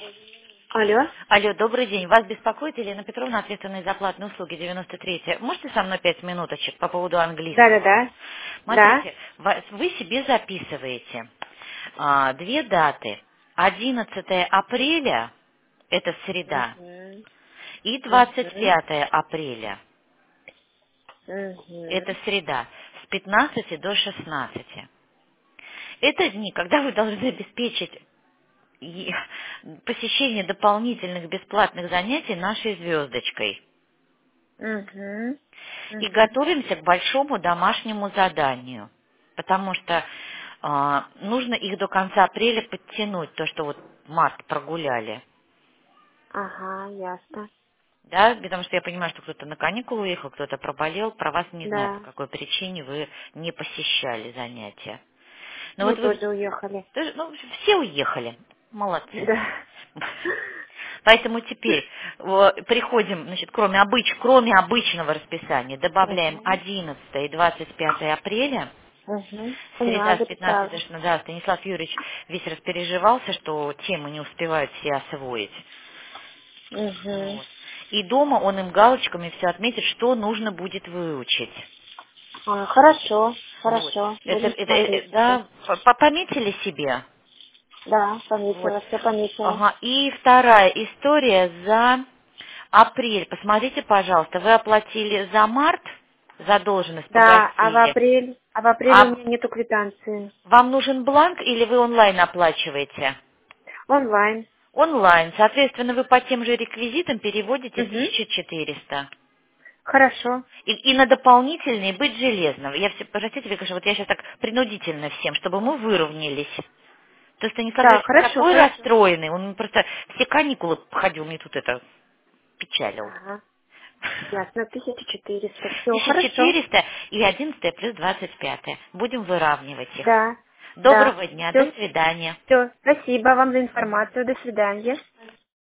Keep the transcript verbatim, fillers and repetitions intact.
Алло. Алло, добрый день. Вас беспокоит Елена Петровна, ответственная за платные услуги девяносто три. Можете со мной пять минуточек по поводу английского? Да-да-да. Да. Смотрите, ва- вы себе записываете а, две даты. одиннадцатое апреля, это среда, Угу. и двадцать Угу. пятое апреля, Угу. это среда, с пятнадцати до шестнадцати. Это дни, когда вы должны обеспечить и- посещение дополнительных бесплатных занятий нашей звездочкой. Угу. И Угу. готовимся к большому домашнему заданию, потому что а, нужно их до конца апреля подтянуть, то, что вот март прогуляли. Ага, ясно. Да, потому что я понимаю, что кто-то на каникулы уехал, кто-то проболел, про вас не знаю, по Да. какой причине вы не посещали занятия. Но Мы вот вы тоже уехали. тоже, ну, все уехали. Молодцы. Да. Поэтому теперь э, приходим, значит, кроме, обыч, кроме обычного расписания, добавляем Угу. одиннадцатое и двадцать пятое апреля, Угу. среда Поняла, с пятнадцати до записала. шестнадцати. Да, Станислав Юрьевич весь распереживался, что темы не успевают все освоить. Угу. Вот. И дома он им галочками все отметит, что нужно будет выучить. А, хорошо, Вот. хорошо. Это, Будем это, э, смотреть еще. да, по- пометили себе? Да, Вот. пометила, все пометила. Ага. И вторая история за апрель. Посмотрите, пожалуйста, вы оплатили за март, задолженность Да, а в погасили. апрель, а в апреле у А меня нету квитанции. вам нужен бланк или вы онлайн оплачиваете? Онлайн. Онлайн. Соответственно, вы по тем же реквизитам переводите Угу. тысячу четыреста. Хорошо. И, и на дополнительные быть железным. Я все, простите, Викаша, вот я сейчас так принудительно всем, чтобы мы выровнялись. То Станислав Так, Юрьевич хорошо, такой хорошо. расстроенный, он просто все каникулы ходил, мне тут это печалил. Ага. Ясно, тысяча четыреста. Все, тысяча хорошо. четыреста и одиннадцатое плюс двадцать пятое. Будем выравнивать их. Да, да. Доброго дня, до Все, свидания. все. Спасибо вам за информацию. До свидания.